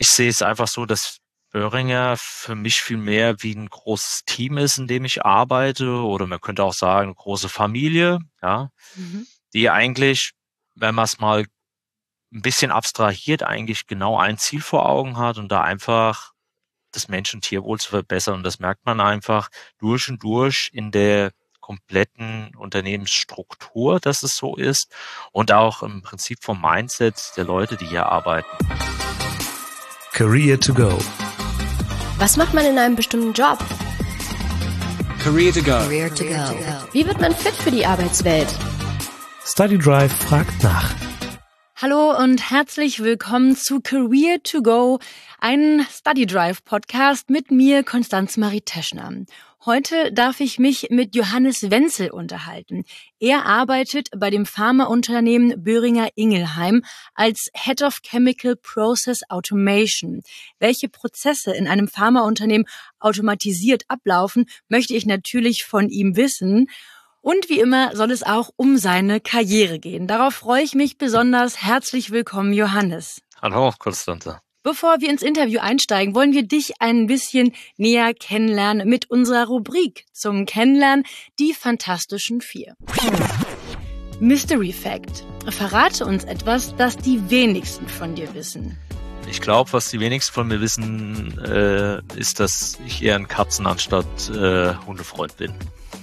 Ich sehe es einfach so, dass Boehringer für mich viel mehr wie ein großes Team ist, in dem ich arbeite, oder man könnte auch sagen, eine große Familie, ja, die eigentlich, wenn man es mal ein bisschen abstrahiert, eigentlich genau ein Ziel vor Augen hat und da einfach das Mensch- und Tierwohl zu verbessern. Und das merkt man einfach durch und durch in der kompletten Unternehmensstruktur, dass es so ist, und auch im Prinzip vom Mindset der Leute, die hier arbeiten. Career to go. Was macht man in einem bestimmten Job? Career to go. Career to go. Wie wird man fit für die Arbeitswelt? Study Drive fragt nach. Hallo und herzlich willkommen zu Career to Go, ein Study Drive Podcast mit mir, Konstanze Marie Teschner. Heute darf ich mich mit Johannes Wenzel unterhalten. Er arbeitet bei dem Pharmaunternehmen Boehringer Ingelheim als Head of Chemical Process Automation. Welche Prozesse in einem Pharmaunternehmen automatisiert ablaufen, möchte ich natürlich von ihm wissen. Und wie immer soll es auch um seine Karriere gehen. Darauf freue ich mich besonders. Herzlich willkommen, Johannes. Hallo, Konstanze. Bevor wir ins Interview einsteigen, wollen wir dich ein bisschen näher kennenlernen mit unserer Rubrik zum Kennenlernen, die Fantastischen Vier. Mystery Fact. Verrate uns etwas, das die wenigsten von dir wissen. Ich glaube, was die wenigsten von mir wissen, ist, dass ich eher ein Katzen- anstatt Hundefreund bin.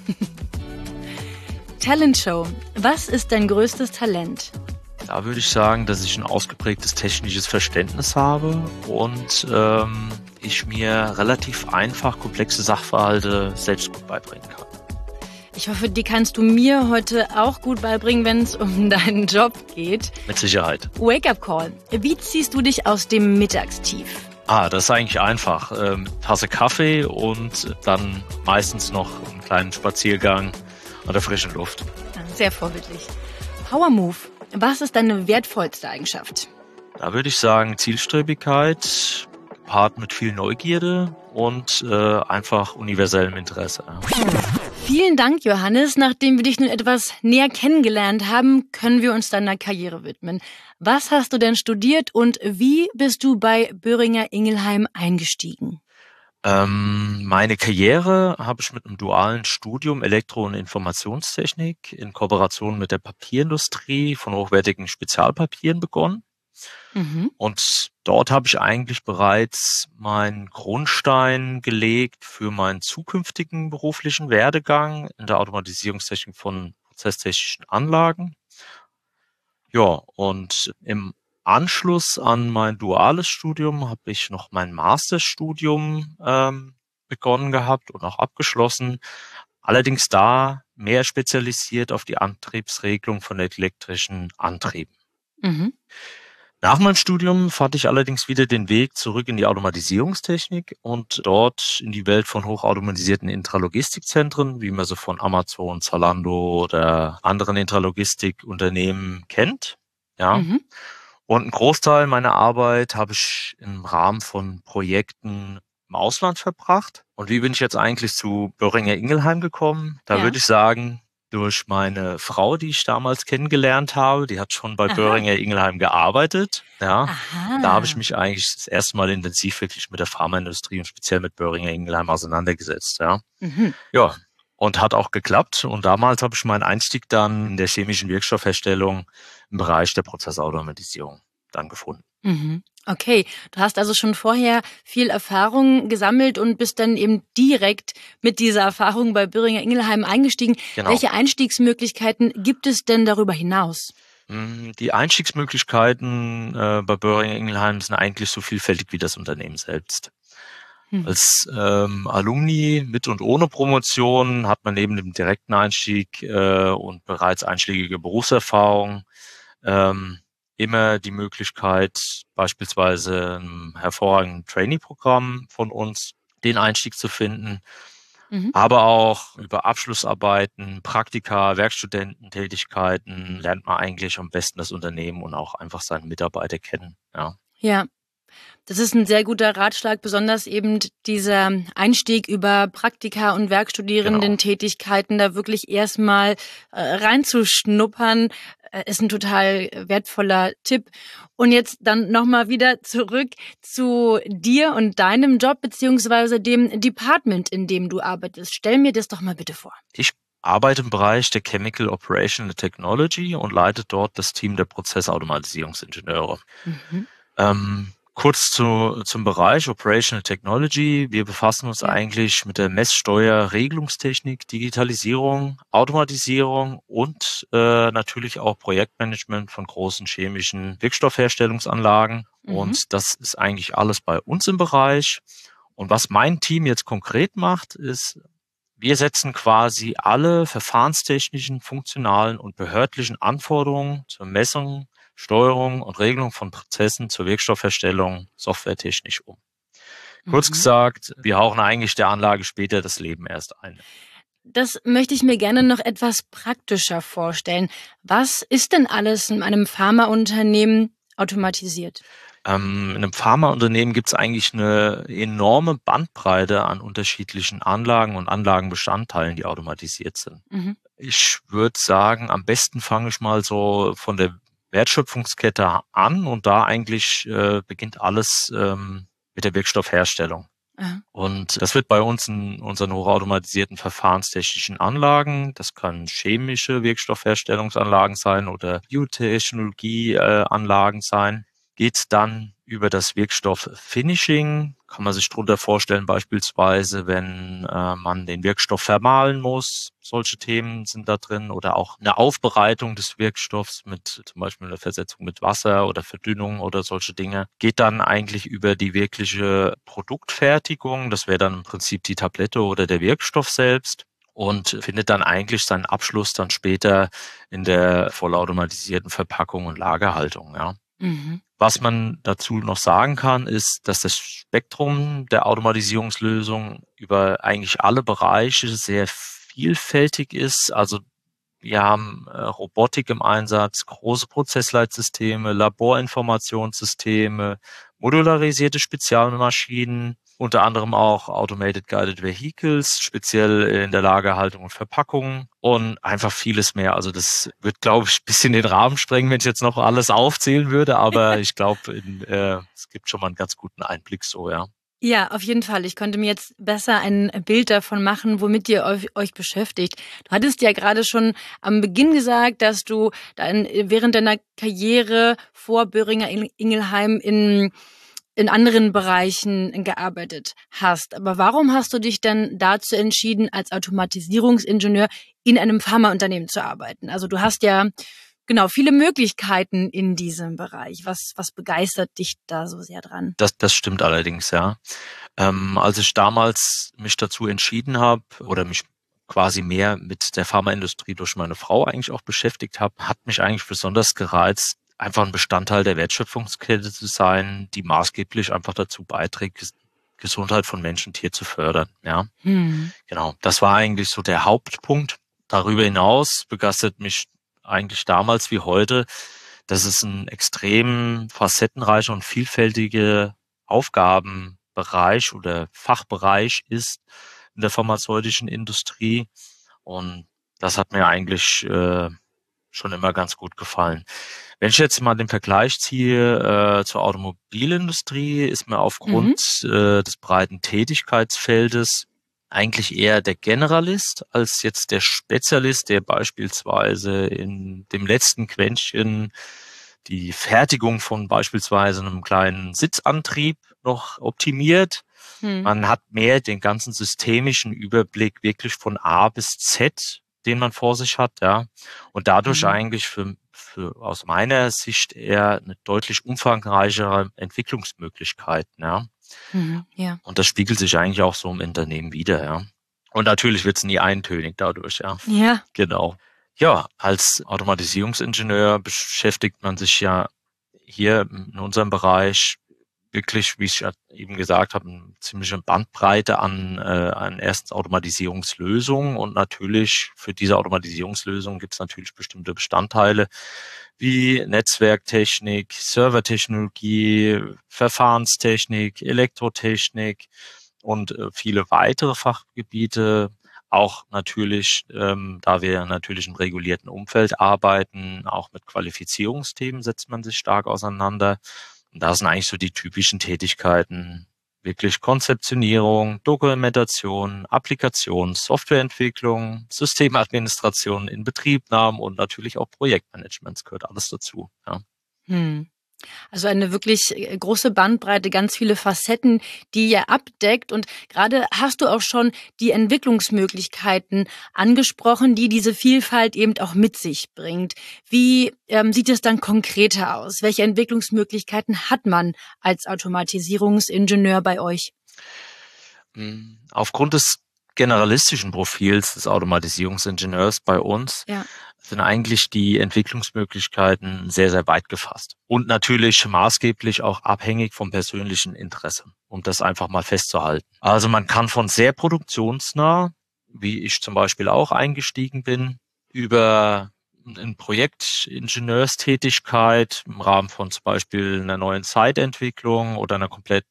Talentshow. Was ist dein größtes Talent? Da würde ich sagen, dass ich ein ausgeprägtes technisches Verständnis habe und ich mir relativ einfach komplexe Sachverhalte selbst gut beibringen kann. Ich hoffe, die kannst du mir heute auch gut beibringen, wenn es um deinen Job geht. Mit Sicherheit. Wake-up Call. Wie ziehst du dich aus dem Mittagstief? Das ist eigentlich einfach. Tasse Kaffee und dann meistens noch einen kleinen Spaziergang an der frischen Luft. Sehr vorbildlich. Power Move. Was ist deine wertvollste Eigenschaft? Da würde ich sagen Zielstrebigkeit, gepaart mit viel Neugierde und einfach universellem Interesse. Vielen Dank, Johannes. Nachdem wir dich nun etwas näher kennengelernt haben, können wir uns deiner Karriere widmen. Was hast du denn studiert und wie bist du bei Boehringer Ingelheim eingestiegen? Meine Karriere habe ich mit einem dualen Studium Elektro- und Informationstechnik in Kooperation mit der Papierindustrie von hochwertigen Spezialpapieren begonnen. Und dort habe ich eigentlich bereits meinen Grundstein gelegt für meinen zukünftigen beruflichen Werdegang in der Automatisierungstechnik von prozesstechnischen Anlagen. Ja, und im Anschluss an mein duales Studium habe ich noch mein Masterstudium begonnen gehabt und auch abgeschlossen. Allerdings da mehr spezialisiert auf die Antriebsregelung von elektrischen Antrieben. Nach meinem Studium fand ich allerdings wieder den Weg zurück in die Automatisierungstechnik und dort in die Welt von hochautomatisierten Intralogistikzentren, wie man sie von Amazon, Zalando oder anderen Intralogistikunternehmen kennt. Ja. Und einen Großteil meiner Arbeit habe ich im Rahmen von Projekten im Ausland verbracht. Und wie bin ich jetzt eigentlich zu Boehringer Ingelheim gekommen? Da würde ich sagen, durch meine Frau, die ich damals kennengelernt habe, die hat schon bei Boehringer Ingelheim gearbeitet. Ja, da habe ich mich eigentlich das erste Mal intensiv wirklich mit der Pharmaindustrie und speziell mit Boehringer Ingelheim auseinandergesetzt. Ja, ja, und hat auch geklappt. Und damals habe ich meinen Einstieg dann in der chemischen Wirkstoffherstellung im Bereich der Prozessautomatisierung dann gefunden. Okay, du hast also schon vorher viel Erfahrung gesammelt und bist dann eben direkt mit dieser Erfahrung bei Boehringer Ingelheim eingestiegen. Genau. Welche Einstiegsmöglichkeiten gibt es denn darüber hinaus? Die Einstiegsmöglichkeiten bei Boehringer Ingelheim sind eigentlich so vielfältig wie das Unternehmen selbst. Als Alumni mit und ohne Promotion hat man neben dem direkten Einstieg und bereits einschlägige Berufserfahrung immer die Möglichkeit, beispielsweise im hervorragenden Trainee-Programm von uns den Einstieg zu finden, aber auch über Abschlussarbeiten, Praktika, Werkstudententätigkeiten lernt man eigentlich am besten das Unternehmen und auch einfach seine Mitarbeiter kennen. Ja. Das ist ein sehr guter Ratschlag, besonders eben dieser Einstieg über Praktika und Werkstudierendentätigkeiten, da wirklich erstmal reinzuschnuppern, ist ein total wertvoller Tipp. Und jetzt dann nochmal wieder zurück zu dir und deinem Job beziehungsweise dem Department, in dem du arbeitest. Stell mir das doch mal bitte vor. Ich arbeite im Bereich der Chemical Operational Technology und leite dort das Team der Prozessautomatisierungsingenieure. Kurz zum Bereich Operational Technology. Wir befassen uns eigentlich mit der Messsteuer, Regelungstechnik, Digitalisierung, Automatisierung und natürlich auch Projektmanagement von großen chemischen Wirkstoffherstellungsanlagen. Und das ist eigentlich alles bei uns im Bereich. Und was mein Team jetzt konkret macht, ist, wir setzen quasi alle verfahrenstechnischen, funktionalen und behördlichen Anforderungen zur Messung, Steuerung und Regelung von Prozessen zur Wirkstoffherstellung softwaretechnisch um. Kurz gesagt, wir hauchen eigentlich der Anlage später das Leben erst ein. Das möchte ich mir gerne noch etwas praktischer vorstellen. Was ist denn alles in einem Pharmaunternehmen automatisiert? In einem Pharmaunternehmen gibt es eigentlich eine enorme Bandbreite an unterschiedlichen Anlagen und Anlagenbestandteilen, die automatisiert sind. Ich würde sagen, am besten fange ich mal so von der Wertschöpfungskette an und da eigentlich beginnt alles mit der Wirkstoffherstellung. Und das wird bei uns in unseren hochautomatisierten verfahrenstechnischen Anlagen, das kann chemische Wirkstoffherstellungsanlagen sein oder Biotechnologieanlagen sein, geht dann über das Wirkstoff-Finishing. Kann man sich darunter vorstellen, beispielsweise, wenn man den Wirkstoff vermahlen muss. Solche Themen sind da drin. Oder auch eine Aufbereitung des Wirkstoffs mit zum Beispiel einer Versetzung mit Wasser oder Verdünnung oder solche Dinge. Geht dann eigentlich über die wirkliche Produktfertigung. Das wäre dann im Prinzip die Tablette oder der Wirkstoff selbst. Und findet dann eigentlich seinen Abschluss dann später in der vollautomatisierten Verpackung und Lagerhaltung, ja. Was man dazu noch sagen kann, ist, dass das Spektrum der Automatisierungslösung über eigentlich alle Bereiche sehr vielfältig ist. Also wir haben Robotik im Einsatz, große Prozessleitsysteme, Laborinformationssysteme, modularisierte Spezialmaschinen, unter anderem auch Automated Guided Vehicles, speziell in der Lagerhaltung und Verpackung und einfach vieles mehr. Also das wird, glaube ich, ein bisschen den Rahmen sprengen, wenn ich jetzt noch alles aufzählen würde, aber ich glaube, es gibt schon mal einen ganz guten Einblick so, ja. Ja, auf jeden Fall. Ich konnte mir jetzt besser ein Bild davon machen, womit ihr euch beschäftigt. Du hattest ja gerade schon am Beginn gesagt, dass du dann während deiner Karriere vor Boehringer Ingelheim in anderen Bereichen gearbeitet hast. Aber warum hast du dich dann dazu entschieden, als Automatisierungsingenieur in einem Pharmaunternehmen zu arbeiten? Also du hast ja viele Möglichkeiten in diesem Bereich. Was begeistert dich da so sehr dran? Das stimmt allerdings, ja. Als ich damals mich dazu entschieden habe oder mich quasi mehr mit der Pharmaindustrie durch meine Frau eigentlich auch beschäftigt habe, hat mich eigentlich besonders gereizt, einfach ein Bestandteil der Wertschöpfungskette zu sein, die maßgeblich einfach dazu beiträgt, Gesundheit von Mensch und Tier zu fördern. Ja, Genau. Das war eigentlich so der Hauptpunkt. Darüber hinaus begeistert mich eigentlich damals wie heute, dass es ein extrem facettenreicher und vielfältiger Aufgabenbereich oder Fachbereich ist in der pharmazeutischen Industrie. Und das hat mir eigentlich schon immer ganz gut gefallen. Wenn ich jetzt mal den Vergleich ziehe zur Automobilindustrie, ist mir aufgrund des breiten Tätigkeitsfeldes eigentlich eher der Generalist als jetzt der Spezialist, der beispielsweise in dem letzten Quäntchen die Fertigung von beispielsweise einem kleinen Sitzantrieb noch optimiert. Man hat mehr den ganzen systemischen Überblick wirklich von A bis Z, den man vor sich hat, ja, und dadurch eigentlich für aus meiner Sicht eher eine deutlich umfangreichere Entwicklungsmöglichkeiten, ja. Ja. Und das spiegelt sich eigentlich auch so im Unternehmen wider, ja. Und natürlich wird es nie eintönig dadurch, ja. Ja. Genau. Ja, als Automatisierungsingenieur beschäftigt man sich ja hier in unserem Bereich wirklich, wie ich eben gesagt habe, eine ziemliche Bandbreite an erstens Automatisierungslösungen und natürlich für diese Automatisierungslösungen gibt es natürlich bestimmte Bestandteile wie Netzwerktechnik, Servertechnologie, Verfahrenstechnik, Elektrotechnik und viele weitere Fachgebiete. Auch natürlich, da wir natürlich im regulierten Umfeld arbeiten, auch mit Qualifizierungsthemen setzt man sich stark auseinander. Und da sind eigentlich so die typischen Tätigkeiten, wirklich Konzeptionierung, Dokumentation, Applikation, Softwareentwicklung, Systemadministration, Inbetriebnahme und natürlich auch Projektmanagement gehört alles dazu. Ja. Hm. Also eine wirklich große Bandbreite, ganz viele Facetten, die ihr abdeckt. Und gerade hast du auch schon die Entwicklungsmöglichkeiten angesprochen, die diese Vielfalt eben auch mit sich bringt. Wie sieht es dann konkreter aus? Welche Entwicklungsmöglichkeiten hat man als Automatisierungsingenieur bei euch? Aufgrund des generalistischen Profils des Automatisierungsingenieurs bei uns Ja. sind eigentlich die Entwicklungsmöglichkeiten sehr, sehr weit gefasst. Und natürlich maßgeblich auch abhängig vom persönlichen Interesse, um das einfach mal festzuhalten. Also man kann von sehr produktionsnah, wie ich zum Beispiel auch eingestiegen bin, über eine Projektingenieurstätigkeit im Rahmen von zum Beispiel einer neuen Site-Entwicklung oder einer kompletten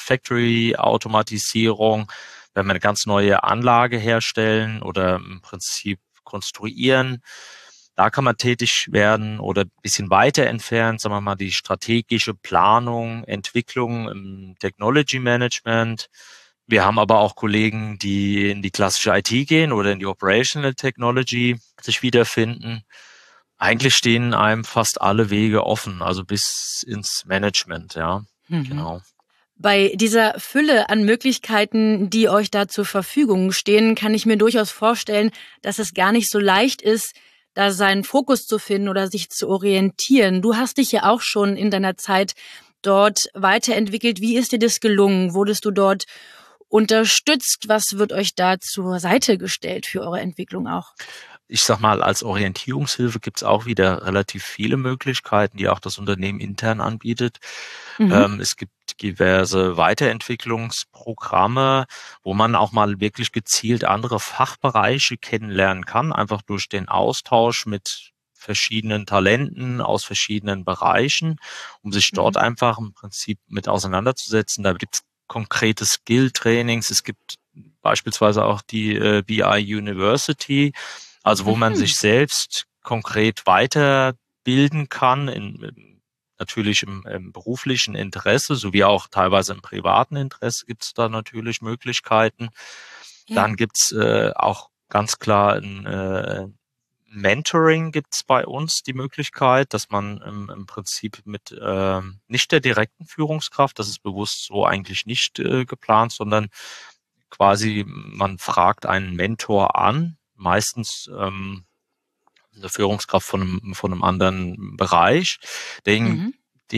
Factory-Automatisierung, wenn wir eine ganz neue Anlage herstellen oder im Prinzip konstruieren. Da kann man tätig werden oder ein bisschen weiter entfernt, sagen wir mal, die strategische Planung, Entwicklung im Technology Management. Wir haben aber auch Kollegen, die in die klassische IT gehen oder in die Operational Technology sich wiederfinden. Eigentlich stehen einem fast alle Wege offen, also bis ins Management, ja. Genau. Bei dieser Fülle an Möglichkeiten, die euch da zur Verfügung stehen, kann ich mir durchaus vorstellen, dass es gar nicht so leicht ist, da seinen Fokus zu finden oder sich zu orientieren. Du hast dich ja auch schon in deiner Zeit dort weiterentwickelt. Wie ist dir das gelungen? Wurdest du dort unterstützt? Was wird euch da zur Seite gestellt für eure Entwicklung auch? Ich sag mal, als Orientierungshilfe gibt's auch wieder relativ viele Möglichkeiten, die auch das Unternehmen intern anbietet. Es gibt diverse Weiterentwicklungsprogramme, wo man auch mal wirklich gezielt andere Fachbereiche kennenlernen kann, einfach durch den Austausch mit verschiedenen Talenten aus verschiedenen Bereichen, um sich dort einfach im Prinzip mit auseinanderzusetzen. Da gibt's konkrete Skill-Trainings. Es gibt beispielsweise auch die BI University, also wo man sich selbst konkret weiterbilden kann, natürlich im beruflichen Interesse, sowie auch teilweise im privaten Interesse gibt es da natürlich Möglichkeiten. Ja. Dann gibt's auch ganz klar ein Mentoring gibt's bei uns die Möglichkeit, dass man im Prinzip mit nicht der direkten Führungskraft, das ist bewusst so eigentlich nicht geplant, sondern quasi man fragt einen Mentor an, meistens eine Führungskraft von einem anderen Bereich, der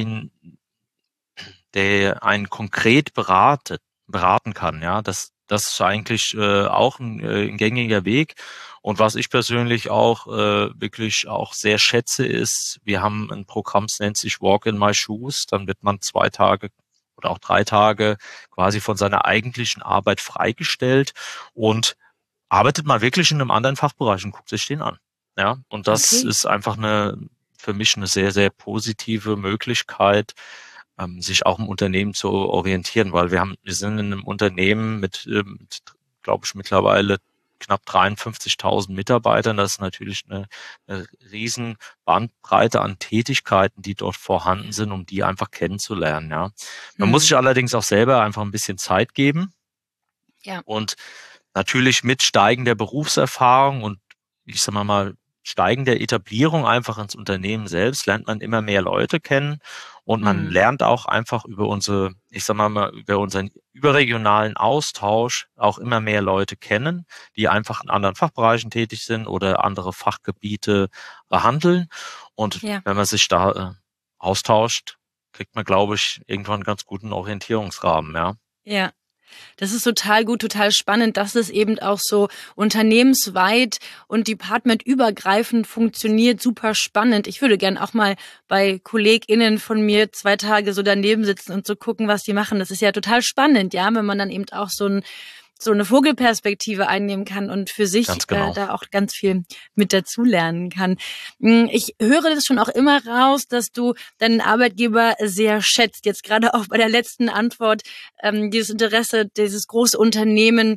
einen konkret beraten kann. Ja, das ist eigentlich auch ein gängiger Weg. Und was ich persönlich auch wirklich auch sehr schätze, ist, wir haben ein Programm, das nennt sich Walk in My Shoes. Dann wird man 2 Tage oder auch 3 Tage quasi von seiner eigentlichen Arbeit freigestellt und arbeitet mal wirklich in einem anderen Fachbereich und guckt sich den an. Ja, und das ist einfach für mich eine sehr, sehr positive Möglichkeit, sich auch im Unternehmen zu orientieren, weil wir sind in einem Unternehmen mit glaube ich, mittlerweile knapp 53.000 Mitarbeitern. Das ist natürlich eine riesen Bandbreite an Tätigkeiten, die dort vorhanden sind, um die einfach kennenzulernen. Ja, man muss sich allerdings auch selber einfach ein bisschen Zeit geben. Ja. Und natürlich mit steigender Berufserfahrung und ich sag mal steigender Etablierung einfach ins Unternehmen selbst lernt man immer mehr Leute kennen und man lernt auch einfach über unseren überregionalen Austausch auch immer mehr Leute kennen, die einfach in anderen Fachbereichen tätig sind oder andere Fachgebiete behandeln. Und wenn man sich da austauscht, kriegt man, glaube ich, irgendwann einen ganz guten Orientierungsrahmen, ja. Ja. Das ist total gut, total spannend, dass es eben auch so unternehmensweit und departmentübergreifend funktioniert. Super spannend. Ich würde gern auch mal bei KollegInnen von mir 2 Tage so daneben sitzen und so gucken, was die machen. Das ist ja total spannend, ja, wenn man dann eben auch so eine Vogelperspektive einnehmen kann und für sich da auch ganz viel mit dazulernen kann. Ich höre das schon auch immer raus, dass du deinen Arbeitgeber sehr schätzt. Jetzt gerade auch bei der letzten Antwort, dieses Interesse, dieses große Unternehmen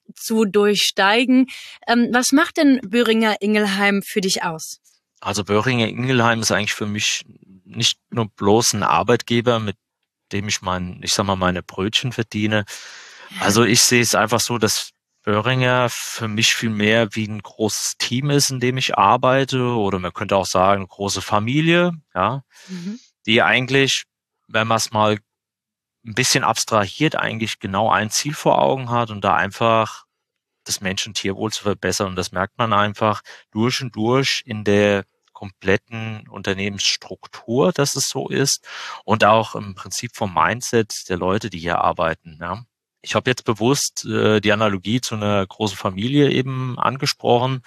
zu durchsteigen. Was macht denn Boehringer Ingelheim für dich aus? Also Boehringer Ingelheim ist eigentlich für mich nicht nur bloß ein Arbeitgeber, mit dem ich meine Brötchen verdiene. Also ich sehe es einfach so, dass Boehringer für mich viel mehr wie ein großes Team ist, in dem ich arbeite, oder man könnte auch sagen, eine große Familie, ja, die eigentlich, wenn man es mal ein bisschen abstrahiert, eigentlich genau ein Ziel vor Augen hat und da einfach das Mensch-Tierwohl zu verbessern. Und das merkt man einfach durch und durch in der kompletten Unternehmensstruktur, dass es so ist, und auch im Prinzip vom Mindset der Leute, die hier arbeiten. Ja. Ich habe jetzt bewusst die Analogie zu einer großen Familie eben angesprochen.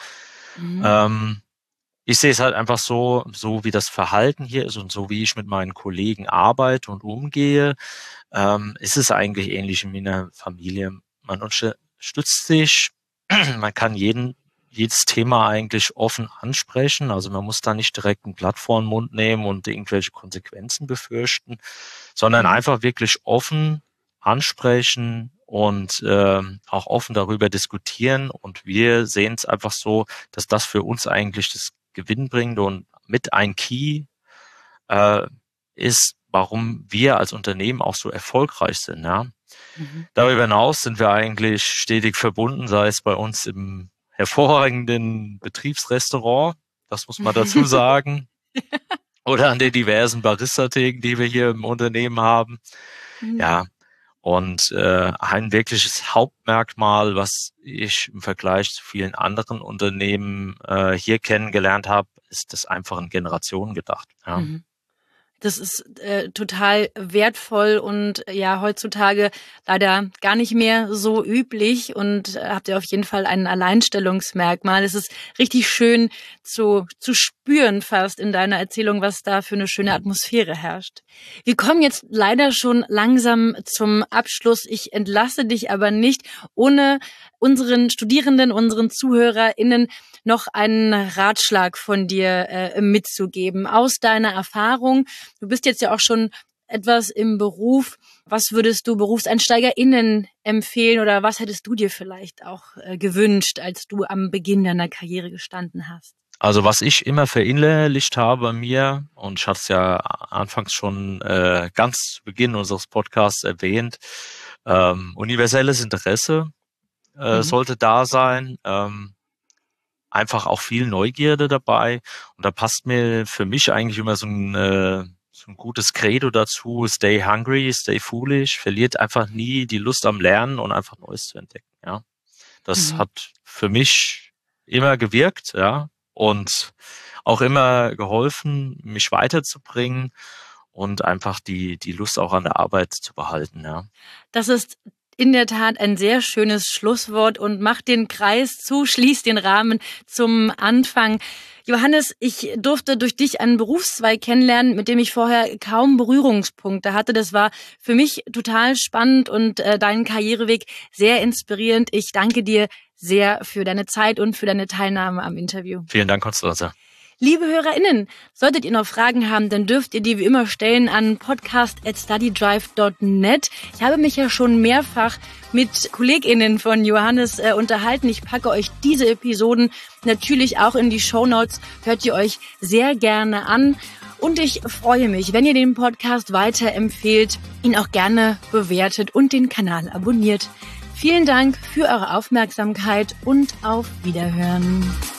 Ich sehe es halt einfach so wie das Verhalten hier ist und so wie ich mit meinen Kollegen arbeite und umgehe, ist es eigentlich ähnlich wie in einer Familie. Man unterstützt sich, man kann jedes Thema eigentlich offen ansprechen. Also man muss da nicht direkt ein Blatt vor den Mund nehmen und irgendwelche Konsequenzen befürchten, sondern einfach wirklich offen ansprechen und auch offen darüber diskutieren. Und wir sehen es einfach so, dass das für uns eigentlich das Gewinnbringende und mit ein Key ist, warum wir als Unternehmen auch so erfolgreich sind. Ja. Darüber hinaus sind wir eigentlich stetig verbunden, sei es bei uns im hervorragenden Betriebsrestaurant, das muss man dazu sagen, oder an den diversen Barista-Theken, die wir hier im Unternehmen haben. Ja, und ein wirkliches Hauptmerkmal, was ich im Vergleich zu vielen anderen Unternehmen hier kennengelernt habe, ist das einfach in Generationen gedacht. Ja. Das ist total wertvoll und ja heutzutage leider gar nicht mehr so üblich und habt ihr auf jeden Fall ein Alleinstellungsmerkmal. Es ist richtig schön zu spüren fast in deiner Erzählung, was da für eine schöne Atmosphäre herrscht. Wir kommen jetzt leider schon langsam zum Abschluss. Ich entlasse dich aber nicht, ohne unseren Studierenden, unseren ZuhörerInnen noch einen Ratschlag von dir mitzugeben aus deiner Erfahrung. Du bist jetzt ja auch schon etwas im Beruf. Was würdest du BerufseinsteigerInnen empfehlen oder was hättest du dir vielleicht auch gewünscht, als du am Beginn deiner Karriere gestanden hast? Also was ich immer verinnerlicht habe bei mir, und ich hatte es ja anfangs schon ganz zu Beginn unseres Podcasts erwähnt, universelles Interesse sollte da sein, einfach auch viel Neugierde dabei. Und da passt mir für mich eigentlich immer so ein gutes Credo dazu: Stay hungry, stay foolish, verliert einfach nie die Lust am Lernen und einfach Neues zu entdecken. Ja, das hat für mich immer gewirkt, ja, und auch immer geholfen, mich weiterzubringen und einfach die Lust auch an der Arbeit zu behalten. Ja, das ist in der Tat ein sehr schönes Schlusswort und macht den Kreis zu, schließt den Rahmen zum Anfang. Johannes, ich durfte durch dich einen Berufszweig kennenlernen, mit dem ich vorher kaum Berührungspunkte hatte. Das war für mich total spannend und deinen Karriereweg sehr inspirierend. Ich danke dir sehr für deine Zeit und für deine Teilnahme am Interview. Vielen Dank, Konstanze. Liebe HörerInnen, solltet ihr noch Fragen haben, dann dürft ihr die wie immer stellen an podcast@studydrive.net. Ich habe mich ja schon mehrfach mit KollegInnen von Johannes unterhalten. Ich packe euch diese Episoden natürlich auch in die Shownotes. Hört ihr euch sehr gerne an. Und ich freue mich, wenn ihr den Podcast weiterempfehlt, ihn auch gerne bewertet und den Kanal abonniert. Vielen Dank für eure Aufmerksamkeit und auf Wiederhören.